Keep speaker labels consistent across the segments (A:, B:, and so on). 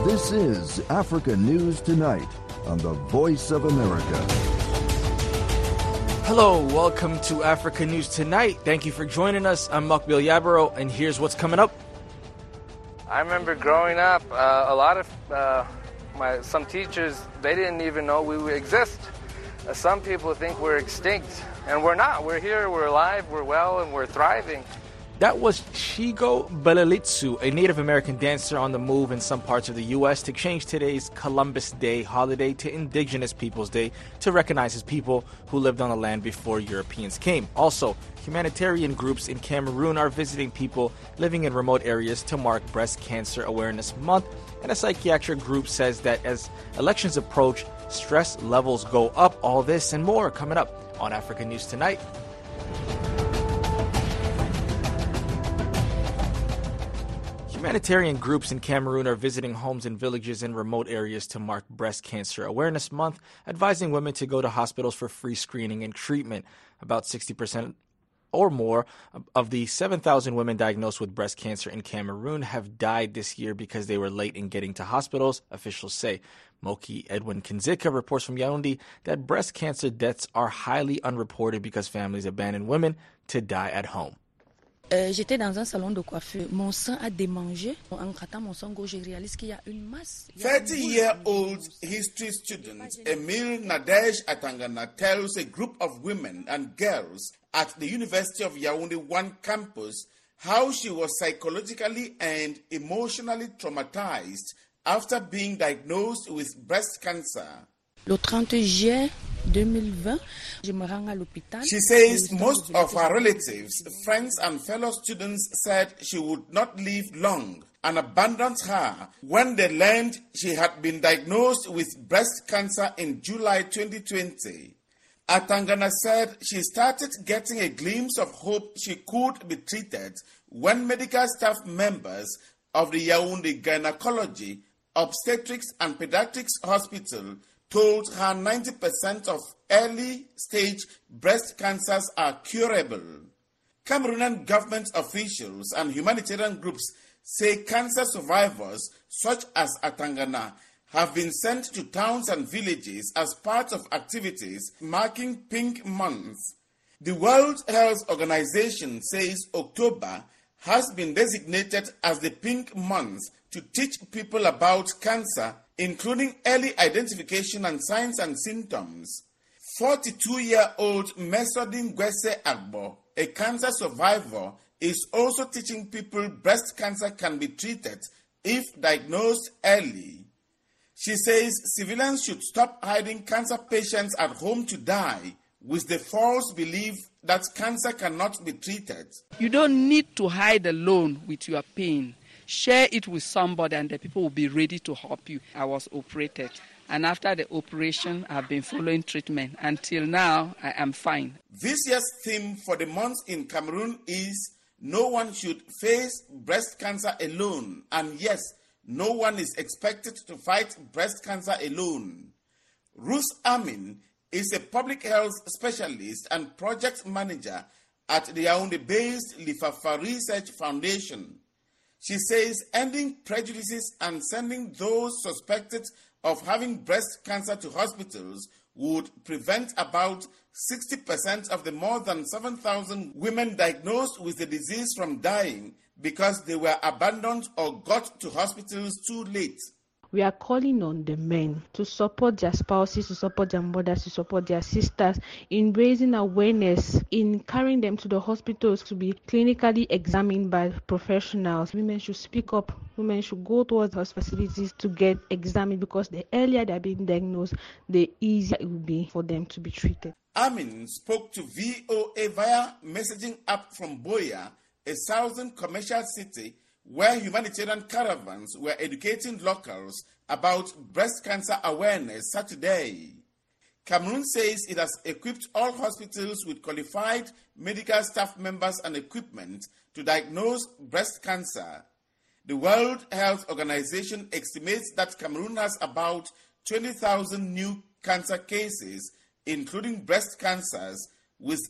A: This is Africa News Tonight on the Voice of America.
B: Hello, welcome to Africa News Tonight. Thank you for joining us. I'm Mokbil Yabaro, and here's what's coming up.
C: I remember growing up, a lot of some teachers, they didn't even know we would exist. Some people think we're extinct, and we're not. We're here, we're alive, we're well, and we're thriving.
B: That was Chigo Belelitsu, a Native American dancer on the move in some parts of the U.S. to change today's Columbus Day holiday to Indigenous Peoples Day to recognize his people who lived on the land before Europeans came. Also, humanitarian groups in Cameroon are visiting people living in remote areas to mark Breast Cancer Awareness Month, and a psychiatric group says that as elections approach, stress levels go up. All this and more coming up on Africa News Tonight. Humanitarian groups in Cameroon are visiting homes and villages in remote areas to mark Breast Cancer Awareness Month, advising women to go to hospitals for free screening and treatment. About 60% or more of the 7,000 women diagnosed with breast cancer in Cameroon have died this year because they were late in getting to hospitals, officials say. Moki Edwin Kinzika reports from Yaoundé that breast cancer deaths are highly unreported because families abandon women to die at home.
D: J'étais dans un salon de coiffure. Mon sang a démangé. En grattant mon sang gauche, je réalise qu'il y a une masse.
E: 30-year-old history student Emile Nadej Atangana tells a group of women and girls at the University of Yaoundé 1 campus how she was psychologically and emotionally traumatized after being diagnosed with breast cancer.
D: Le 30 juillet 2020, je me rends à l'hôpital.
E: She says most of her relatives, friends and fellow students said she would not live long and abandoned her when they learned she had been diagnosed with breast cancer in July 2020. Atangana said she started getting a glimpse of hope she could be treated when medical staff members of the Yaoundé Gynecology, Obstetrics and Pediatrics Hospital told her 90% of early-stage breast cancers are curable. Cameroonian government officials and humanitarian groups say cancer survivors, such as Atangana, have been sent to towns and villages as part of activities marking Pink Month. The World Health Organization says October has been designated as the Pink Month to teach people about cancer, including early identification and signs and symptoms. 42-year-old Mesodine Gwese Agbo, a cancer survivor, is also teaching people breast cancer can be treated if diagnosed early. She says civilians should stop hiding cancer patients at home to die with the false belief that cancer cannot be treated.
F: You don't need to hide alone with your pain. Share it with somebody and the people will be ready to help you. I was operated, and after the operation, I've been following treatment. Until now, I am fine.
E: This year's theme for the month in Cameroon is no one should face breast cancer alone. And yes, no one is expected to fight breast cancer alone. Ruth Amin is a public health specialist and project manager at the Yaoundé-based Lifafa Research Foundation. She says ending prejudices and sending those suspected of having breast cancer to hospitals would prevent about 60% of the more than 7,000 women diagnosed with the disease from dying because they were abandoned or got to hospitals too late.
G: We are calling on the men to support their spouses, to support their mothers, to support their sisters in raising awareness, in carrying them to the hospitals to be clinically examined by professionals. Women should speak up. Women should go towards those facilities to get examined because the earlier they are being diagnosed, the easier it will be for them to be treated.
E: Amin spoke to VOA via messaging app from Boya, a southern commercial city where humanitarian caravans were educating locals about breast cancer awareness Saturday. Cameroon says it has equipped all hospitals with qualified medical staff members and equipment to diagnose breast cancer. The World Health Organization estimates that Cameroon has about 20,000 new cancer cases, including breast cancers, with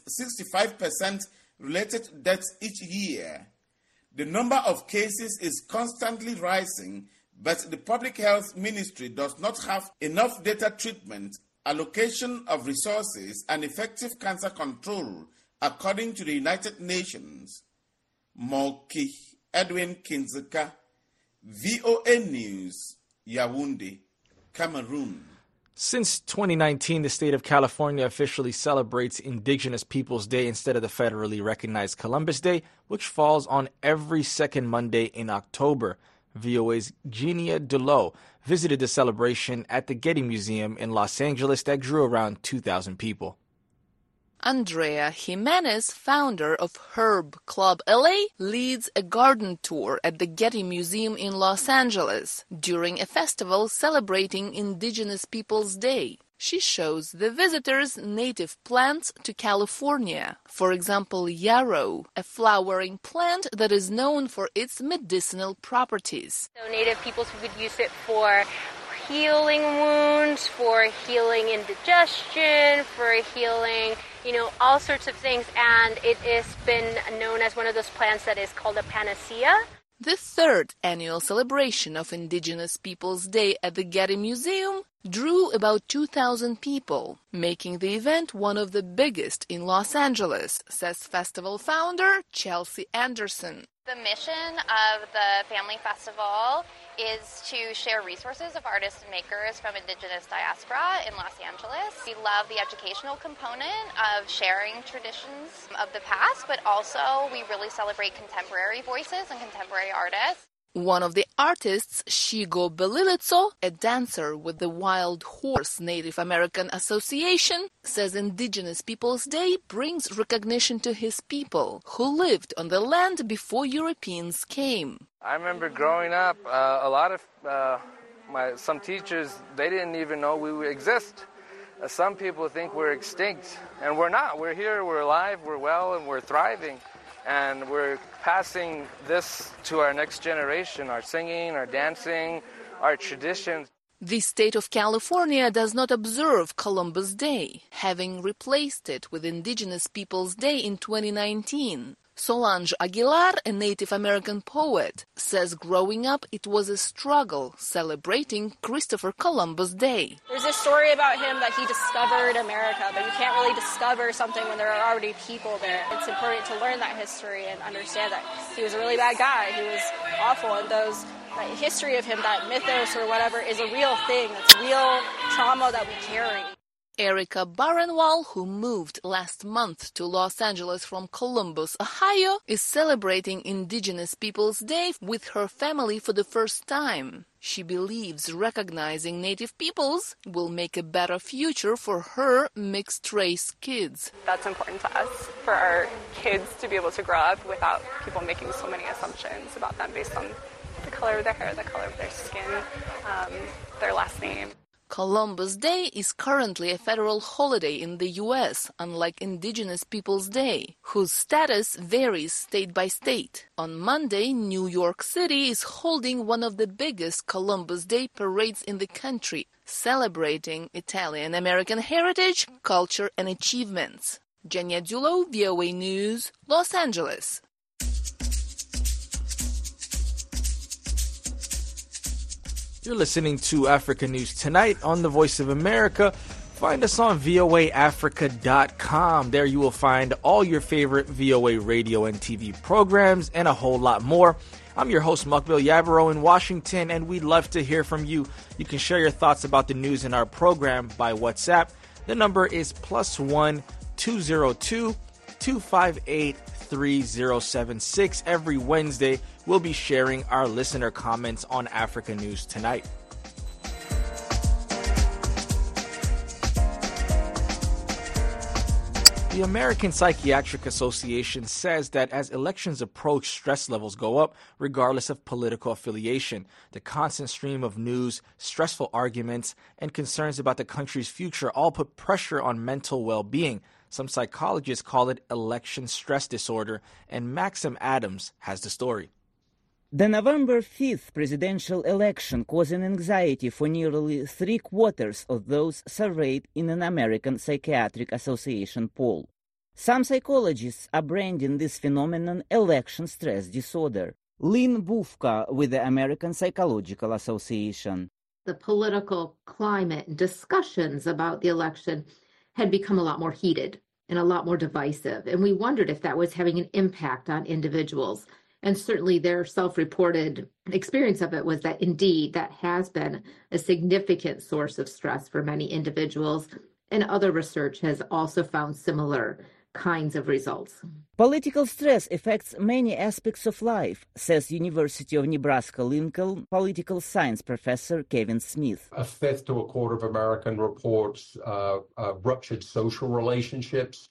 E: 65% related deaths each year. The number of cases is constantly rising but the Public Health Ministry does not have enough data treatment, allocation of resources, and effective cancer control, according to the United Nations. Moki Edwin Kinzeka, VOA News, Yaoundé, Cameroon.
B: Since 2019, the state of California officially celebrates Indigenous Peoples Day instead of the federally recognized Columbus Day, which falls on every second Monday in October. VOA's Genia Delo visited the celebration at the Getty Museum in Los Angeles that drew around 2,000 people.
F: Andrea Jimenez, founder of Herb Club LA, leads a garden tour at the Getty Museum in Los Angeles during a festival celebrating Indigenous Peoples Day. She shows the visitors native plants to California. For example, yarrow, a flowering plant that is known for its medicinal properties.
H: So native peoples would use it for healing wounds, for healing indigestion, for healing, all sorts of things. And it has been known as one of those plants that is called a panacea.
F: The third annual celebration of Indigenous Peoples Day at the Getty Museum drew about 2,000 people, making the event one of the biggest in Los Angeles, says festival founder Chelsea Anderson.
I: The mission of the Family Festival is to share resources of artists and makers from Indigenous diaspora in Los Angeles. We love the educational component of sharing traditions of the past, but also we really celebrate contemporary voices and contemporary artists.
F: One of the artists, Shigo Belilitso, a dancer with the Wild Horse Native American Association, says Indigenous Peoples Day brings recognition to his people who lived on the land before Europeans came.
C: I remember growing up, a lot of some teachers, they didn't even know we exist. Some people think we're extinct, and we're not. We're here, we're alive, we're well, and we're thriving. And we're passing this to our next generation, our singing, our dancing, our traditions.
F: The state of California does not observe Columbus Day, having replaced it with Indigenous Peoples Day in 2019. Solange Aguilar, a Native American poet, says growing up it was a struggle celebrating Christopher Columbus Day.
J: There's a story about him that he discovered America, but you can't really discover something when there are already people there. It's important to learn that history and understand that he was a really bad guy. He was awful, and that history of him, that mythos or whatever, is a real thing. It's real trauma that we carry.
F: Erica Barenwal, who moved last month to Los Angeles from Columbus, Ohio, is celebrating Indigenous Peoples Day with her family for the first time. She believes recognizing Native peoples will make a better future for her mixed-race kids.
K: That's important to us, for our kids to be able to grow up without people making so many assumptions about them based on the color of their hair, the color of their skin, their last name.
F: Columbus Day is currently a federal holiday in the U.S., unlike Indigenous Peoples Day, whose status varies state by state. On Monday, New York City is holding one of the biggest Columbus Day parades in the country, celebrating Italian-American heritage, culture, and achievements. Genia Dulo, VOA News, Los Angeles.
B: You're listening to Africa News Tonight on the Voice of America. Find us on voaafrica.com. There you will find all your favorite VOA radio and TV programs and a whole lot more. I'm your host, Mukbil Yabaro in Washington, and we'd love to hear from you. You can share your thoughts about the news in our program by WhatsApp. The number is +1 202 258 3076. Every Wednesday, we'll be sharing our listener comments on Africa News Tonight. The American Psychiatric Association says that as elections approach, stress levels go up regardless of political affiliation. The constant stream of news, stressful arguments, and concerns about the country's future all put pressure on mental well-being. Some psychologists call it election stress disorder, and Maxim Adams has the story.
L: The November 5th presidential election caused anxiety for nearly 3/4 of those surveyed in an American Psychiatric Association poll. Some psychologists are branding this phenomenon election stress disorder. Lynn Bufka with the American Psychological Association.
M: The political climate and discussions about the election had become a lot more heated and a lot more divisive. And we wondered if that was having an impact on individuals. And certainly their self-reported experience of it was that indeed that has been a significant source of stress for many individuals. And other research has also found similar kinds of results.
L: Political stress affects many aspects of life, says University of Nebraska-Lincoln political science professor Kevin Smith.
N: A fifth to a quarter of American reports ruptured social relationships,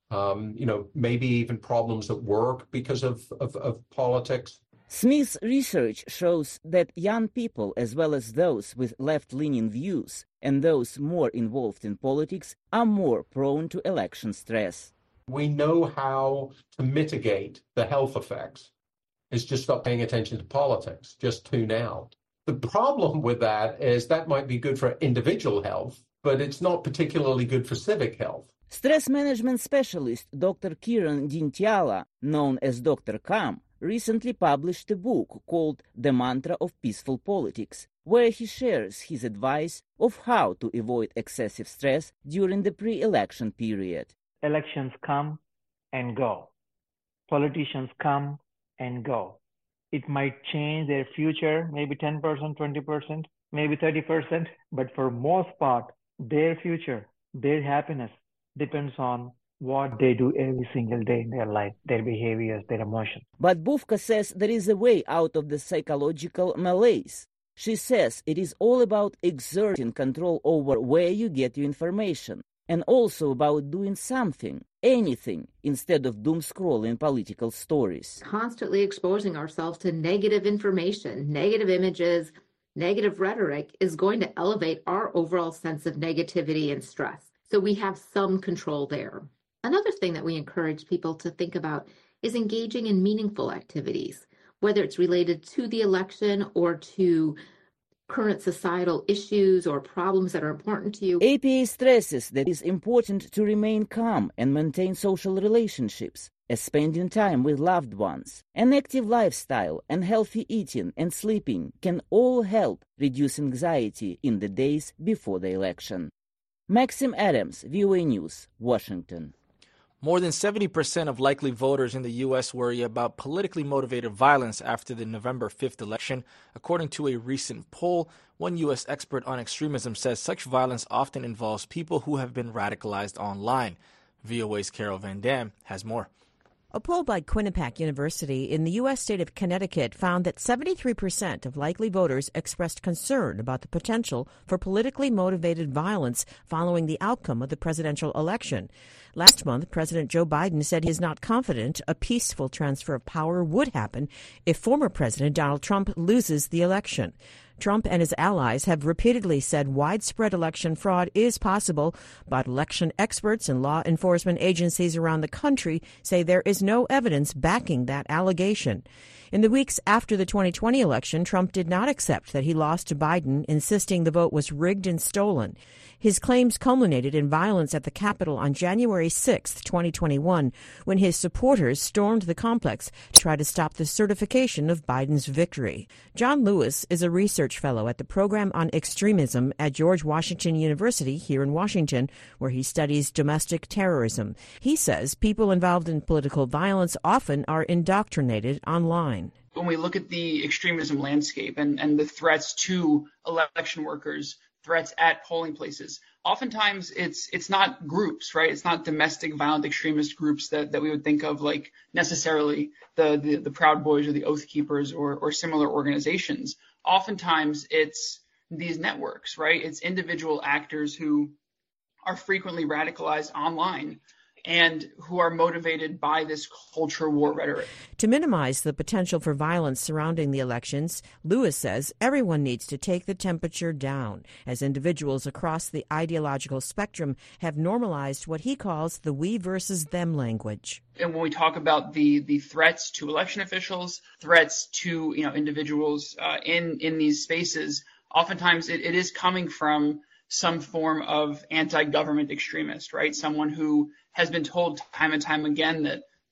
N: maybe even problems at work because of politics.
L: Smith's research shows that young people, as well as those with left-leaning views and those more involved in politics, are more prone to election stress.
N: We know how to mitigate the health effects. It's just stop paying attention to politics, just tune out. The problem with that is that might be good for individual health, but it's not particularly good for civic health.
L: Stress management specialist Dr. Kiran Dintyala, known as Dr. Kam, recently published a book called The Mantra of Peaceful Politics, where he shares his advice of how to avoid excessive stress during the pre-election period.
O: Elections come and go. Politicians come and go. It might change their future, maybe 10%, 20%, maybe 30%, but for most part, their future, their happiness depends on what they do every single day in their life, their behaviors, their emotions.
L: But Bufka says there is a way out of the psychological malaise. She says it is all about exerting control over where you get your information, and also about doing something, anything, instead of doom-scrolling political stories.
M: Constantly exposing ourselves to negative information, negative images, negative rhetoric is going to elevate our overall sense of negativity and stress. So we have some control there. Another thing that we encourage people to think about is engaging in meaningful activities, whether it's related to the election or to current societal issues or problems that are important to you.
L: APA stresses that it is important to remain calm and maintain social relationships, as spending time with loved ones. An active lifestyle and healthy eating and sleeping can all help reduce anxiety in the days before the election. Maxim Adams, VOA News, Washington.
B: More than 70% of likely voters in the U.S. worry about politically motivated violence after the November 5th election. According to a recent poll, one U.S. expert on extremism says such violence often involves people who have been radicalized online. VOA's Carol Van Dam has more.
P: A poll by Quinnipiac University in the U.S. state of Connecticut found that 73% of likely voters expressed concern about the potential for politically motivated violence following the outcome of the presidential election. Last month, President Joe Biden said he is not confident a peaceful transfer of power would happen if former President Donald Trump loses the election. Trump and his allies have repeatedly said widespread election fraud is possible, but election experts and law enforcement agencies around the country say there is no evidence backing that allegation. In the weeks after the 2020 election, Trump did not accept that he lost to Biden, insisting the vote was rigged and stolen. His claims culminated in violence at the Capitol on January 6, 2021, when his supporters stormed the complex to try to stop the certification of Biden's victory. John Lewis is a research fellow at the Program on Extremism at George Washington University here in Washington, where he studies domestic terrorism. He says people involved in political violence often are indoctrinated online.
Q: When we look at the extremism landscape and the threats to election workers, threats at polling places, oftentimes it's not groups, right? It's not domestic violent extremist groups that we would think of like necessarily the Proud Boys or the Oath Keepers or similar organizations. Oftentimes it's these networks, right? It's individual actors who are frequently radicalized online and who are motivated by this culture war rhetoric.
P: To minimize the potential for violence surrounding the elections, Lewis says everyone needs to take the temperature down, as individuals across the ideological spectrum have normalized what he calls the we versus them language.
Q: And when we talk about the threats to election officials, threats to individuals in these spaces, oftentimes it is coming from some form of anti-government extremist, right? Someone who has been told time and time again that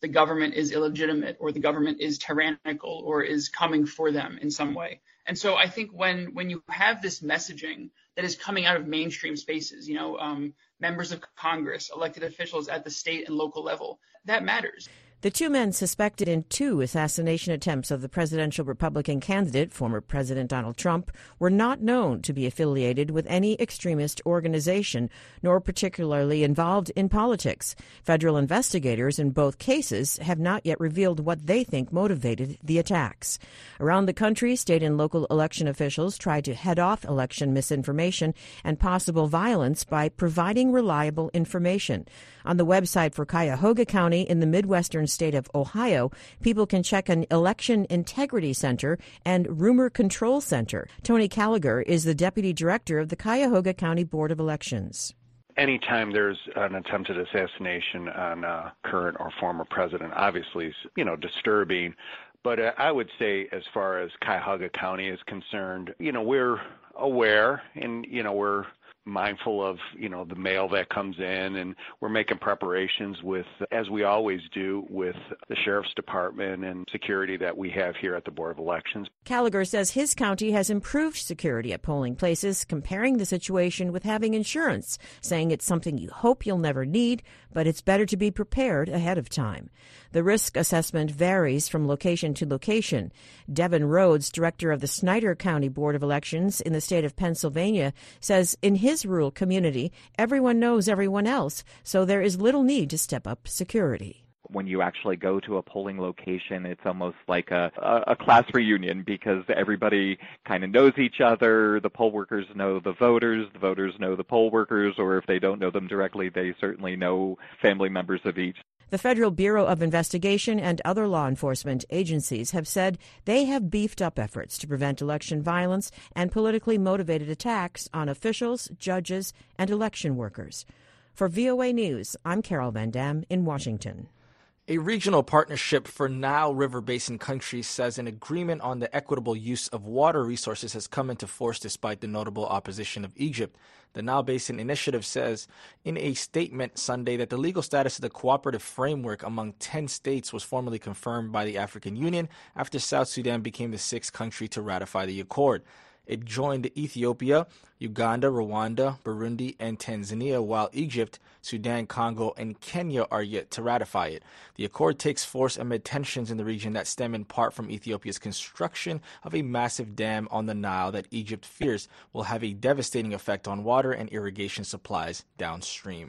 Q: the government is illegitimate or the government is tyrannical or is coming for them in some way. And so I think when you have this messaging that is coming out of mainstream spaces, members of Congress, elected officials at the state and local level, that matters.
P: The two men suspected in 2 assassination attempts of the presidential Republican candidate, former President Donald Trump, were not known to be affiliated with any extremist organization, nor particularly involved in politics. Federal investigators in both cases have not yet revealed what they think motivated the attacks. Around the country, state and local election officials tried to head off election misinformation and possible violence by providing reliable information. On the website for Cuyahoga County in the Midwestern state of Ohio, people can check an Election Integrity Center and Rumor Control Center. Tony Gallagher is the deputy director of the Cuyahoga County Board of Elections.
R: Anytime there's an attempted assassination on a current or former president, obviously is, disturbing. But I would say as far as Cuyahoga County is concerned, we're aware and, we're mindful of, the mail that comes in, and we're making preparations with, as we always do, with the Sheriff's Department and security that we have here at the Board of Elections.
P: Gallagher says his county has improved security at polling places, comparing the situation with having insurance, saying it's something you hope you'll never need, but it's better to be prepared ahead of time. The risk assessment varies from location to location. Devin Rhodes, director of the Snyder County Board of Elections in the state of Pennsylvania, says in his rural community, everyone knows everyone else, so there is little need to step up security.
S: When you actually go to a polling location, it's almost like a class reunion because everybody kind of knows each other. The poll workers know the voters know the poll workers, or if they don't know them directly, they certainly know family members of each.
P: The Federal Bureau of Investigation and other law enforcement agencies have said they have beefed up efforts to prevent election violence and politically motivated attacks on officials, judges, and election workers. For VOA News, I'm Carol Van Dam in Washington.
B: A regional partnership for Nile River Basin countries says an agreement on the equitable use of water resources has come into force despite the notable opposition of Egypt. The Nile Basin Initiative says in a statement Sunday that the legal status of the cooperative framework among 10 states was formally confirmed by the African Union after South Sudan became the 6th country to ratify the accord. It joined Ethiopia, Uganda, Rwanda, Burundi, and Tanzania, while Egypt, Sudan, Congo, and Kenya are yet to ratify it. The accord takes force amid tensions in the region that stem in part from Ethiopia's construction of a massive dam on the Nile that Egypt fears will have a devastating effect on water and irrigation supplies downstream.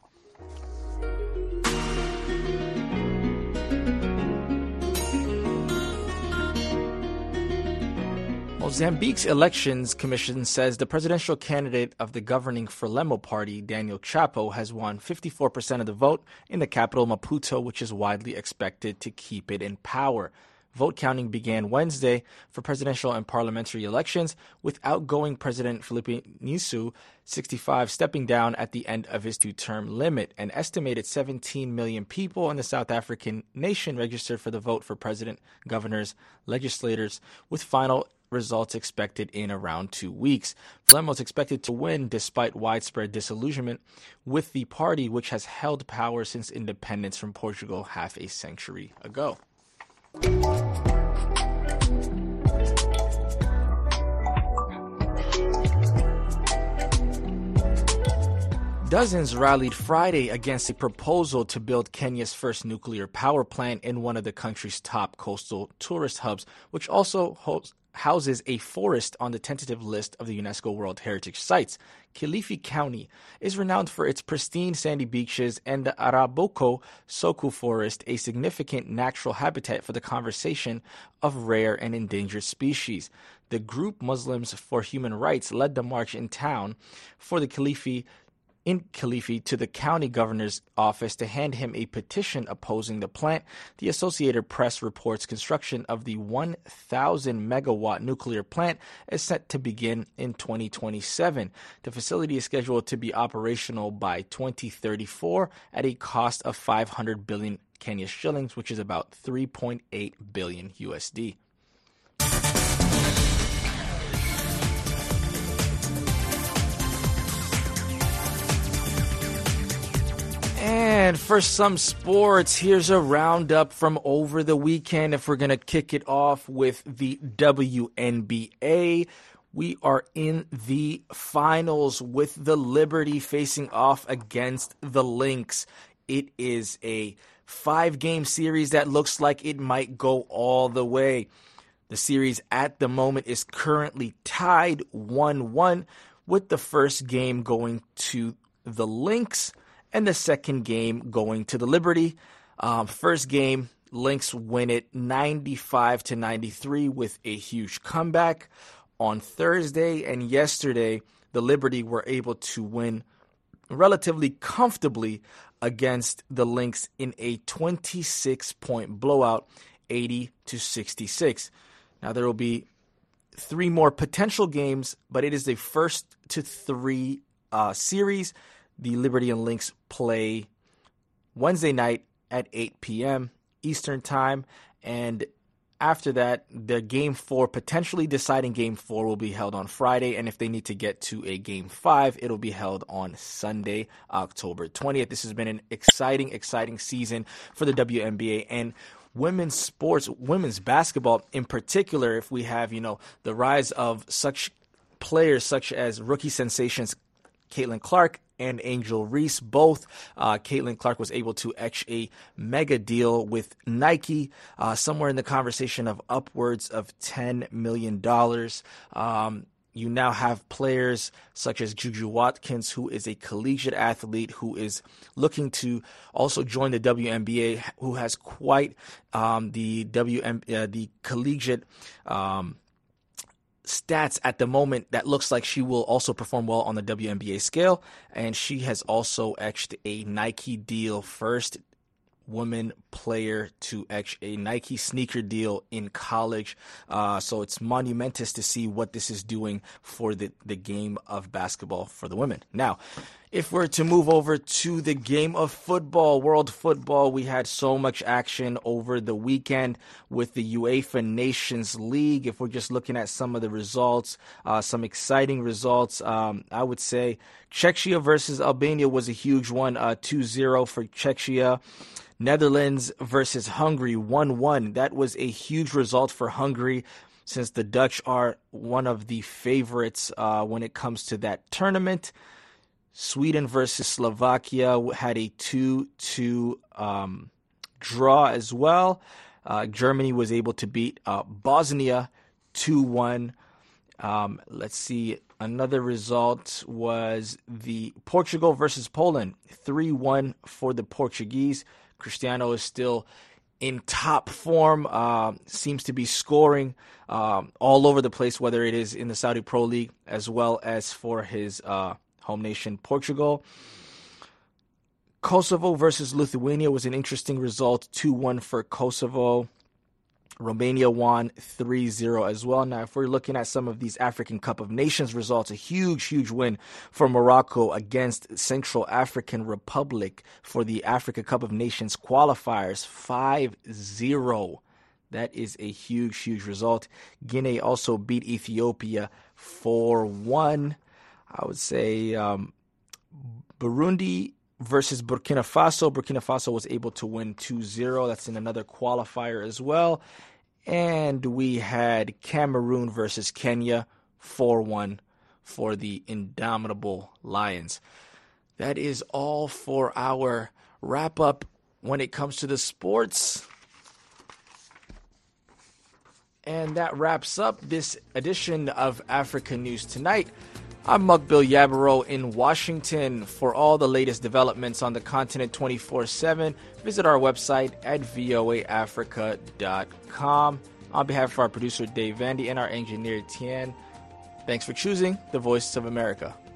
B: Mozambique's Elections Commission says the presidential candidate of the governing Frelimo party, Daniel Chapo, has won 54% of the vote in the capital, Maputo, which is widely expected to keep it in power. Vote counting began Wednesday for presidential and parliamentary elections, with outgoing President Filipe Nyusi, 65, stepping down at the end of his 2-term limit. An estimated 17 million people in the South African nation registered for the vote for president, governors, legislators, with final results expected in around 2 weeks. Frelimo is expected to win despite widespread disillusionment with the party, which has held power since independence from Portugal half a century ago. Dozens rallied Friday against a proposal to build Kenya's first nuclear power plant in one of the country's top coastal tourist hubs, which also houses a forest on the tentative list of the UNESCO World Heritage Sites. Kilifi County is renowned for its pristine sandy beaches and the Araboko Soku Forest, a significant natural habitat for the conservation of rare and endangered species. The group Muslims for Human Rights led the march in town for the Kilifi to the county governor's office to hand him a petition opposing the plant. The Associated Press reports construction of the 1,000-megawatt nuclear plant is set to begin in 2027. The facility is scheduled to be operational by 2034 at a cost of 500 billion Kenya shillings, which is about 3.8 billion USD. And for some sports, here's a roundup from over the weekend. If we're going to kick it off with the WNBA, we are in the finals with the Liberty facing off against the Lynx. It is a 5-game series that looks like it might go all the way. The series at the moment is currently tied 1-1, with the first game going to the Lynx and the second game going to the Liberty. First game, Lynx win it 95-93 with a huge comeback. On Thursday and yesterday, the Liberty were able to win relatively comfortably against the Lynx in a 26-point blowout, 80-66. Now, there will be 3 more potential games, but it is a 1-3 series. The Liberty and Lynx play Wednesday night at 8 p.m. Eastern Time, and after that, the Game 4, potentially deciding Game 4, will be held on Friday, and if they need to get to a Game 5, it'll be held on Sunday, October 20th. This has been an exciting season for the WNBA, and women's sports, women's basketball in particular. If we have, the rise of such players such as rookie sensations Caitlin Clark and Angel Reese, both. Caitlin Clark was able to etch a mega deal with Nike, somewhere in the conversation of upwards of $10 million. You now have players such as Juju Watkins, who is a collegiate athlete who is looking to also join the WNBA, who has quite the collegiate stats at the moment that looks like she will also perform well on the WNBA scale. And she has also etched a Nike deal, first woman player to etch a Nike sneaker deal in college. So it's monumentous to see what this is doing for the game of basketball for the women. Now, if we're to move over to the game of football, world football, we had so much action over the weekend with the UEFA Nations League. If we're just looking at some of the results, some exciting results, I would say Czechia versus Albania was a huge one, 2-0 for Czechia. Netherlands versus Hungary, 1-1. That was a huge result for Hungary, since the Dutch are one of the favorites when it comes to that tournament. Sweden versus Slovakia had a 2-2 draw as well. Germany was able to beat Bosnia 2-1. Let's see. Another result was the Portugal versus Poland, 3-1 for the Portuguese. Cristiano is still in top form, seems to be scoring all over the place, whether it is in the Saudi Pro League as well as for his home nation, Portugal. Kosovo versus Lithuania was an interesting result, 2-1 for Kosovo. Romania won 3-0 as well. Now, if we're looking at some of these African Cup of Nations results, a huge win for Morocco against Central African Republic for the Africa Cup of Nations qualifiers, 5-0. That is a huge result. Guinea also beat Ethiopia 4-1. I would say Burundi versus Burkina Faso. Burkina Faso was able to win 2-0. That's in another qualifier as well. And we had Cameroon versus Kenya, 4-1 for the indomitable Lions. That is all for our wrap-up when it comes to the sports. And that wraps up this edition of Africa News Tonight. I'm Mukbil Yabaro in Washington. For all the latest developments on the continent 24/7, visit our website at voaafrica.com. On behalf of our producer Dave Vandy and our engineer Tien, thanks for choosing the Voice of America.